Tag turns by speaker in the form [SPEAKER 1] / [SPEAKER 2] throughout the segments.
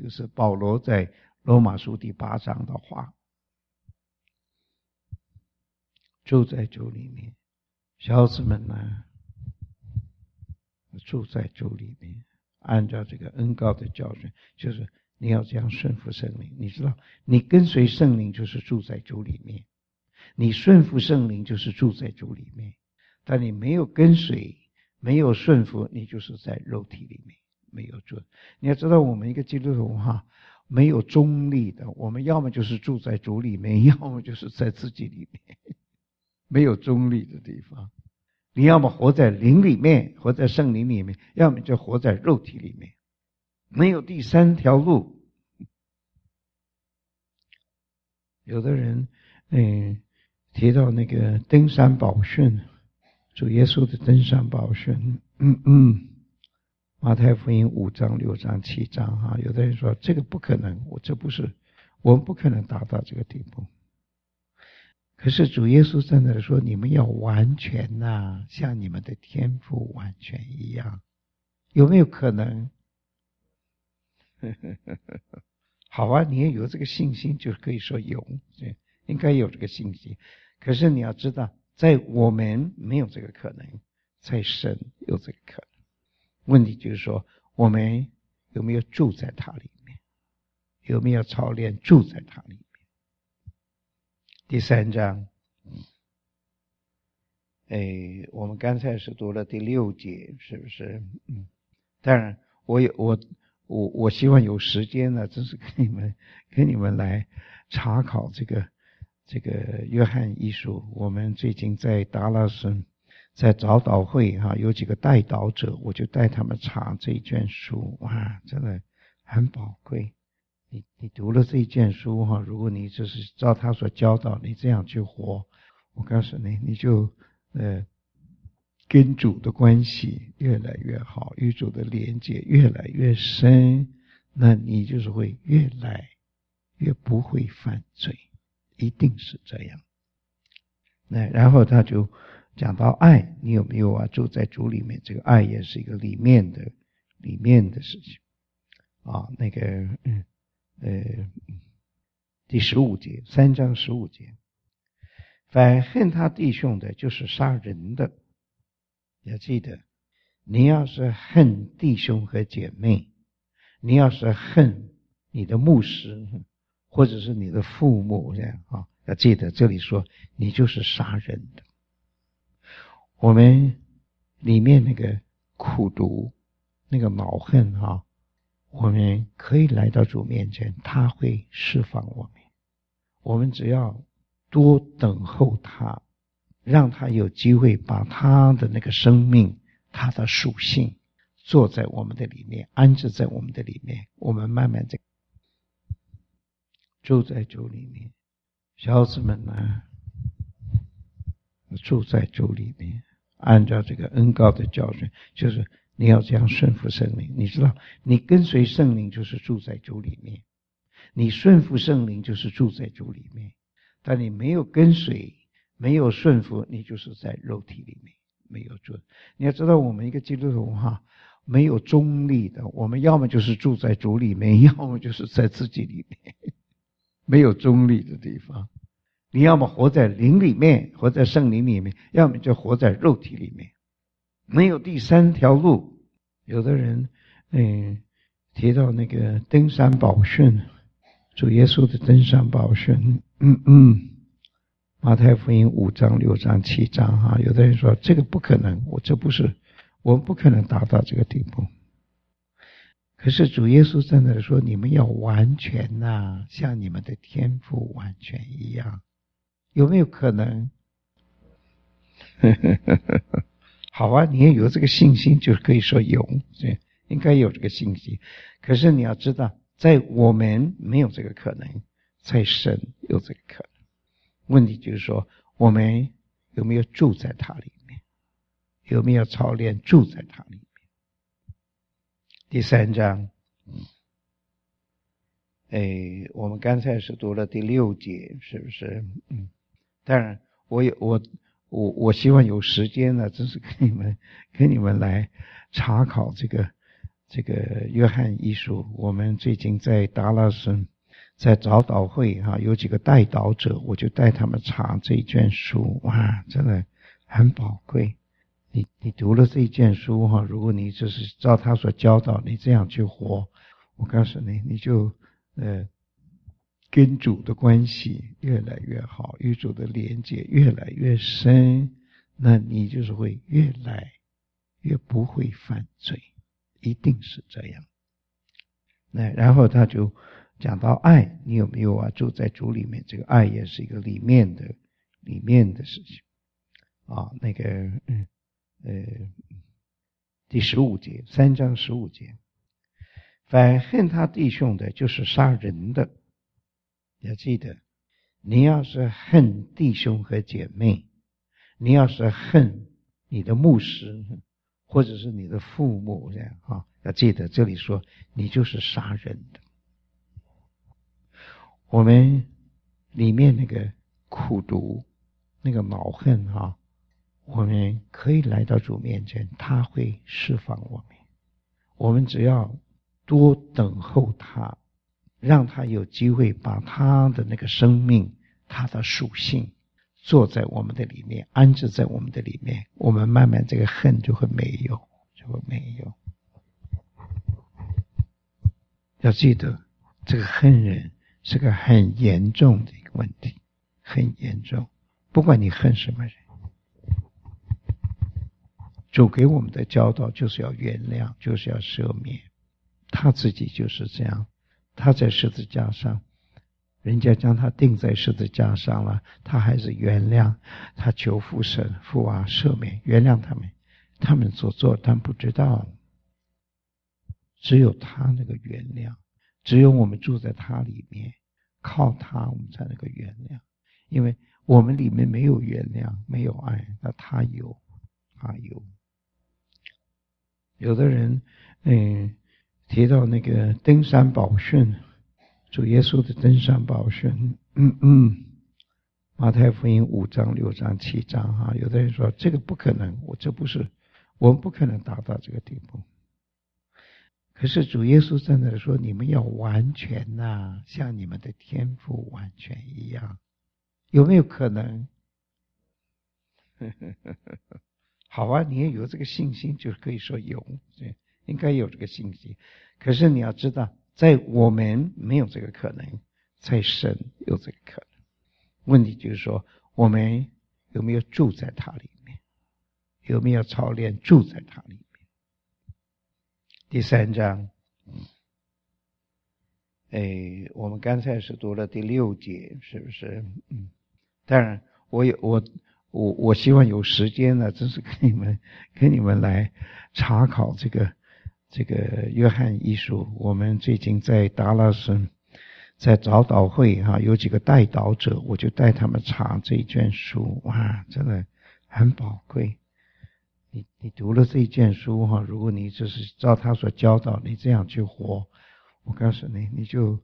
[SPEAKER 1] 就是保罗在罗马书第8章的话，住在主里面，小子们呢，住在主里面，按照这个恩膏的教训，就是你要这样顺服圣灵。你知道，你跟随圣灵就是住在主里面，你顺服圣灵就是住在主里面。但你没有跟随，没有顺服，你就是在肉体里面，没有住。你要知道，我们一个基督徒没有中立的，我们要么就是住在主里面，要么就是在自己里面，没有中立的地方。你要么活在灵里面，活在圣灵里面，要么就活在肉体里面，没有第三条路。有的人提到那个登山宝训，主耶稣的登山宝训，马太福音5章、6章、7章有的人说这个不可能，我们不可能达到这个地步。可是主耶稣在那里说，你们要完全像你们的天父完全一样，有没有可能？好啊，你也有这个信心，就可以说有，应该有这个信心。可是你要知道，在我们没有这个可能，在神有这个可能。问题就是说，我们有没有住在他里面，有没有操练住在他里面。第3章，我们刚才是读了第6节，是不是？当然我希望有时间呢，真是跟你们来查考这个约翰一书。我们最近在达拉斯在早祷会有几个代祷者，我就带他们查这一卷书，真的很宝贵。你读了这一卷书如果你就是照他所教导，你这样去活，我告诉你，你就跟主的关系越来越好，与主的连接越来越深，那你就是会越来越不会犯罪，一定是这样。那然后他就讲到爱，你有没有住在主里面？这个爱也是一个里面的事情那个第15节，3章15节，凡恨他弟兄的，就是杀人的。要记得，你要是恨弟兄和姐妹，你要是恨你的牧师，或者是你的父母，这样要记得这里说你就是杀人的。我们里面那个苦毒，那个恼恨我们可以来到主面前，他会释放我们。我们只要多等候他，让他有机会把他的那个生命，他的属性坐在我们的里面，安置在我们的里面，我们慢慢住在主里面。小子们呢，住在主里面，按照这个恩膏的教训，就是你要这样顺服圣灵。你知道，你跟随圣灵就是住在主里面，你顺服圣灵就是住在主里面。但你没有跟随，没有顺服，你就是在肉体里面，没有住。你要知道，我们一个基督徒没有中立的，我们要么就是住在主里面，要么就是在自己里面，没有中立的地方。你要么活在灵里面，活在圣灵里面，要么就活在肉体里面，没有第三条路。有的人提到那个登山宝训，主耶稣的登山宝训，马太福音5章、6章、7章有的人说这个不可能，我们不可能达到这个地步。可是主耶稣在那里说，你们要完全像你们的天父完全一样，有没有可能？好啊，你也有这个信心，就可以说有，应该有这个信心。可是你要知道，在我们没有这个可能，在神有这个可能。问题就是说，我们有没有住在他里面，有没有操练住在他里面。第3章，我们刚才是读了第6节，是不是？当然我希望有时间呢，真是跟你们来查考这个这个约翰一书，我们最近在达拉斯在早祷会有几个带祷者，我就带他们查这一卷书，哇，真的很宝贵。你读了这一卷书如果你就是照他所教导你这样去活，我告诉你，你就跟主的关系越来越好，与主的连结越来越深，那你就是会越来越不会犯罪，一定是这样。那然后他就讲到爱，你有没有住在主里面？这个爱也是一个里面的事情那个第15节，3章15节，凡恨他弟兄的，就是杀人的。要记得，你要是恨弟兄和姐妹，你要是恨你的牧师或者是你的父母这样要记得这里说你就是杀人的。我们里面那个苦毒，那个恼恨我们可以来到主面前，他会释放我们。我们只要多等候他，让他有机会把他的那个生命，他的属性坐在我们的里面，安置在我们的里面，我们慢慢这个恨就会没有。要记得，这个恨人是个很严重的一个问题，很严重。不管你恨什么人，主给我们的教导就是要原谅，就是要赦免。他自己就是这样，他在十字架上，人家将他钉在十字架上了，他还是原谅，他求父神，父赦免，原谅他们，他们所做但不知道。只有他那个原谅，只有我们住在他里面，靠他我们才能够原谅。因为我们里面没有原谅，没有爱，那他有。有的人提到那个登山宝训，主耶稣的登山宝训，马太福音5章6章7章有的人说这个不可能，我们不可能达到这个地步。可是主耶稣在那里说，你们要完全像你们的天父完全一样。有没有可能？好你也有这个信心，就可以说有，应该有这个信心。可是你要知道，在我们没有这个可能，在神有这个可能。问题就是说，我们有没有住在他里面？有没有操练住在他里面？第3章，我们刚才是读了第6节，是不是？当然，我希望有时间呢，真是跟你们来查考这个约翰一书。我们最近在达拉斯在早祷会有几个带祷者，我就带他们查这一卷书，哇，真的很宝贵。你读了这一卷书如果你就是照他所教导你这样去活，我告诉你，你就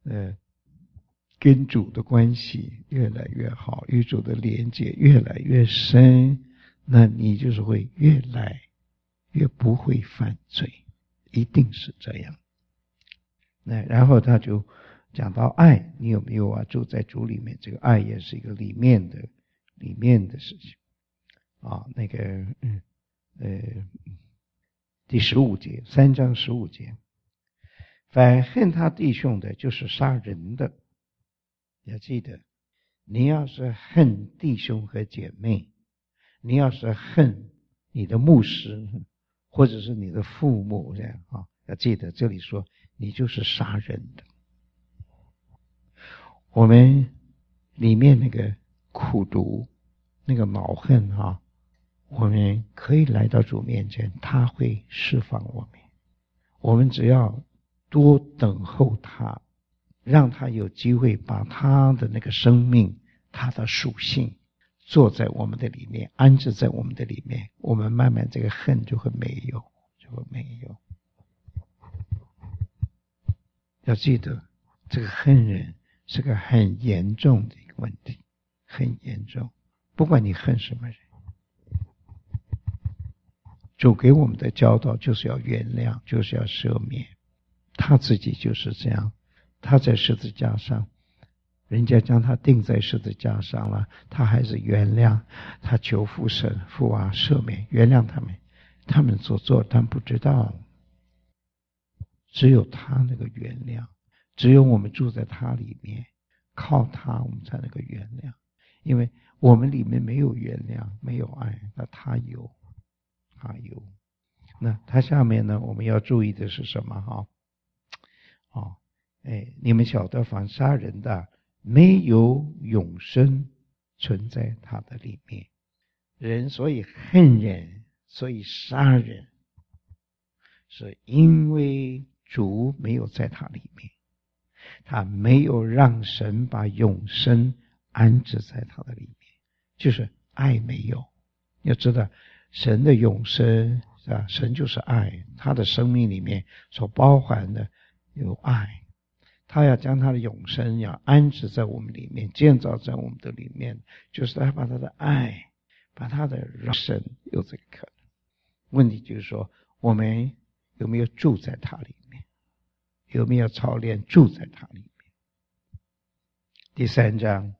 [SPEAKER 1] 跟主的关系越来越好，与主的连结越来越深，那你就是会越来越不会犯罪，一定是这样。那然后他就讲到爱，你有没有住在主里面？这个爱也是一个里面的事情那个第15节，3章15节，凡恨他弟兄的，就是杀人的。要记得，你要是恨弟兄和姐妹，你要是恨你的牧师或者是你的父母这样要记得这里说你就是杀人的。我们里面那个苦毒，那个恼恨我们可以来到主面前，他会释放我们。我们只要多等候他，让他有机会把他的那个生命，他的属性坐在我们的里面，安置在我们的里面，我们慢慢这个恨就会没有。要记得，这个恨人是个很严重的一个问题，很严重。不管你恨什么人， 主给我们的教导就是要原谅，就是要赦免。他自己就是这样，他在十字架上，人家将他钉在十字架上了，他还是原谅，他求父神，父啊赦免，原谅他们，他们所做他们不知道。只有他那个原谅，只有我们住在他里面，靠他我们才能够原谅。因为我们里面没有原谅，没有爱，那他有，他有。那他下面呢，我们要注意的是什么？你们晓得凡杀人的没有永生存在他的里面。人所以恨人，所以杀人，是因为主没有在他里面，他没有让神把永生安置在他的里面，就是爱没有。要知道神的永生是吧？神就是爱，他的生命里面所包含的有爱，他要将他的永生要安置在我们里面，建造在我们的里面，就是他把他的爱，把他的神有这个可能。问题就是说，我们有没有住在他里面？有没有操练住在他里面？第3章，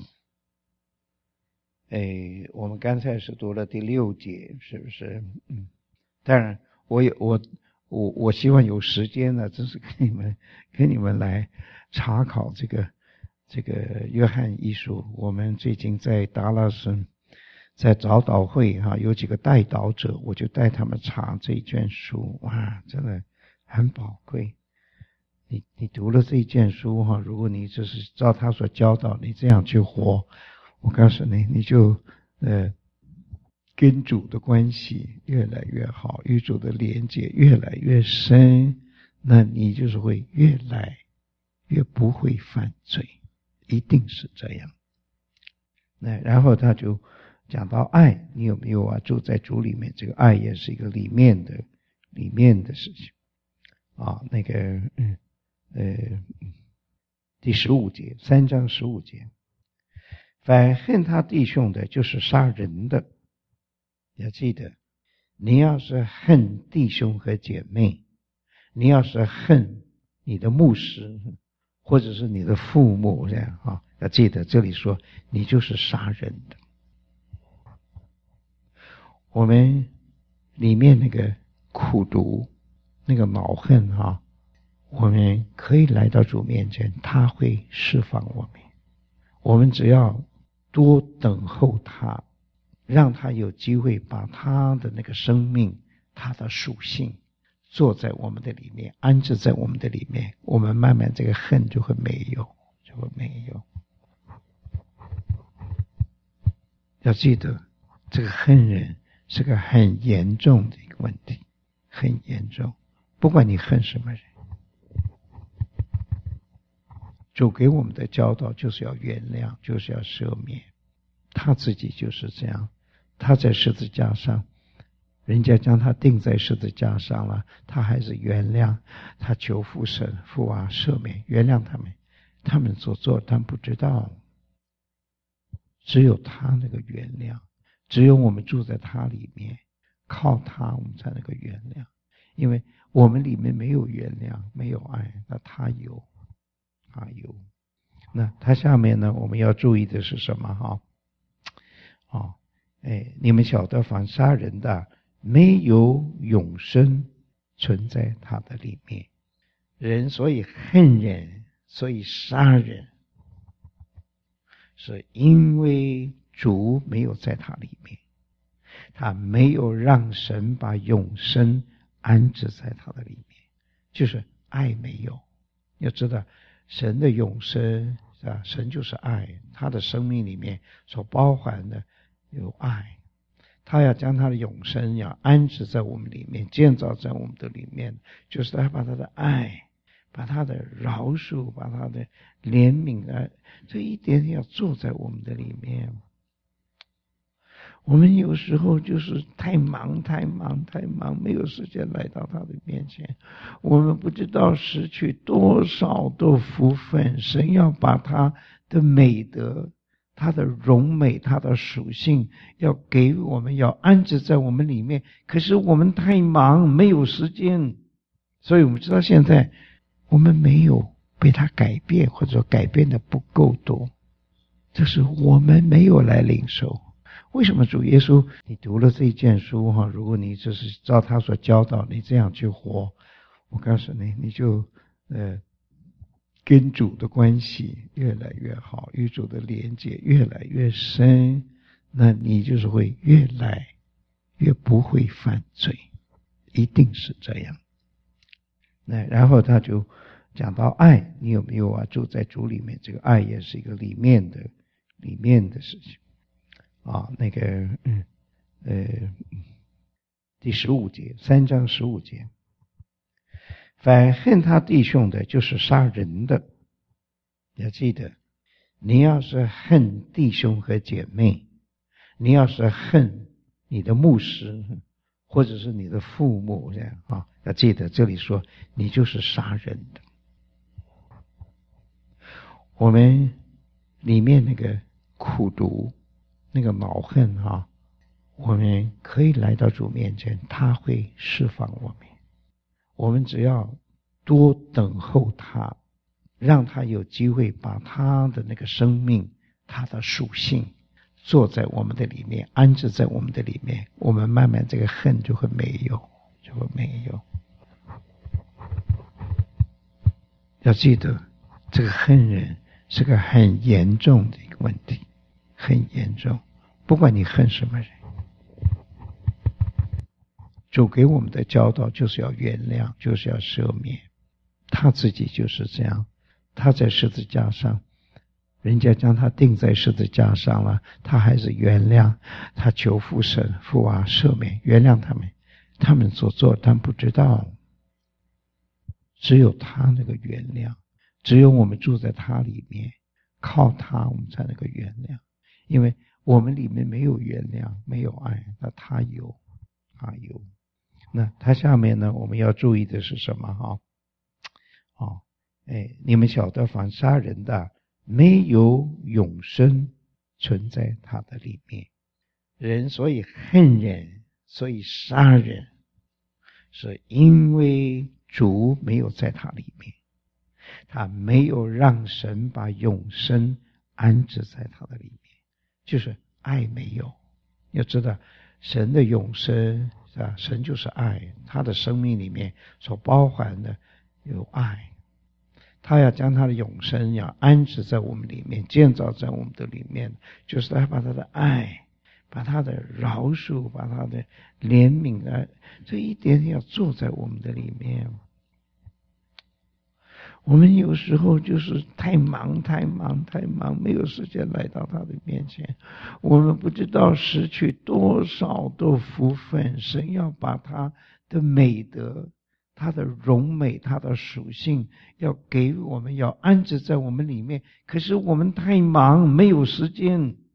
[SPEAKER 1] 我们刚才是读了第6节，是不是？当然，我希望有时间呢，真是跟你们来查考这个约翰一书。我们最近在达拉斯在早祷会有几个代祷者，我就带他们查这一卷书，哇，真的很宝贵。你读了这一卷书如果你就是照他所教导，你这样去活，我告诉你，你就跟主的关系越来越好，与主的连接越来越深，那你就是会越来越不会犯罪，一定是这样。那然后他就讲到爱，你有没有住在主里面？这个爱也是一个里面的事情第15节，3章15节，凡恨他弟兄的，就是杀人的。要记得，你要是恨弟兄和姐妹，你要是恨你的牧师，或者是你的父母，这样要记得这里说你就是杀人的。我们里面那个苦毒，那个恼恨我们可以来到主面前，他会释放我们。我们只要多等候他，让他有机会把他的那个生命，他的属性坐在我们的里面，安置在我们的里面，我们慢慢这个恨就会没有。要记得，这个恨人是个很严重的一个问题，很严重。不管你恨什么人，主给我们的教导就是要原谅，就是要赦免。他自己就是这样，他在十字架上，人家将他钉在十字架上了，他还是原谅，他求父神，父啊赦免，原谅他们，他们所做他们不知道。只有他那个原谅，只有我们住在他里面，靠他我们才能够原谅。因为我们里面没有原谅，没有爱，那他有。那他下面呢，我们要注意的是什么你们晓得凡杀人的没有永生存在他的里面。人所以恨人，所以杀人，是因为主没有在他里面，他没有让神把永生安置在他的里面，就是爱没有。要知道神的永生是吧？神就是爱，他的生命里面所包含的有爱，他要将他的永生要安置在我们里面，建造在我们的里面，就是他把他的爱，把他的饶恕，把他的怜悯这一点点要做在我们的里面。我们有时候就是太忙，没有时间来到他的面前，我们不知道失去多少的福分。神要把他的美德， 他的荣美，他的属性要给我们，要安置在我们里面，可是我们太忙，没有时间。所以我们知道现在我们没有被他改变，或者说改变的不够多，这是我们没有来领受。为什么主耶稣你读了这一卷书如果你就是照他所教导你这样去活，我告诉你，你就跟主的关系越来越好，与主的连接越来越深，那你就是会越来越不会犯罪，一定是这样。那然后他就讲到爱，你有没有住在主里面？这个爱也是一个里面的事情那个第15节，3章15节，凡恨他弟兄的，就是杀人的。要记得，你要是恨弟兄和姐妹，你要是恨你的牧师或者是你的父母这样要记得这里说你就是杀人的。我们里面那个苦毒，那个恼恨我们可以来到主面前，他会释放我们。我们只要多等候他，让他有机会把他的那个生命，他的属性坐在我们的里面，安置在我们的里面，我们慢慢这个恨就会没有。要记得，这个恨人是个很严重的一个问题，很严重。不管你恨什么人，主给我们的教导就是要原谅，就是要赦免。他自己就是这样，他在十字架上，人家将他钉在十字架上了，他还是原谅，他求父神，父赦免，原谅他们所做但不知道。只有他那个原谅，只有我们住在他里面，靠他我们才能够原谅。因为我们里面没有原谅，没有爱，那他有。那他下面呢，我们要注意的是什么你们晓得凡杀人的，没有永生存在他的里面。人所以恨人，所以杀人，是因为主没有在他里面，他没有让神把永生安置在他的里面，就是爱没有。要知道神的永生神就是爱，他的生命里面所包含的有爱，他要将他的永生要安置在我们里面，建造在我们的里面，就是他把他的爱，把他的饶恕，把他的怜悯这一点要做在我们的里面。我们有时候就是太忙，没有时间来到他的面前。我们不知道失去多少的福分，神要把他的美德，他的荣美，他的属性要给我们，要安置在我们里面。可是我们太忙，没有时间。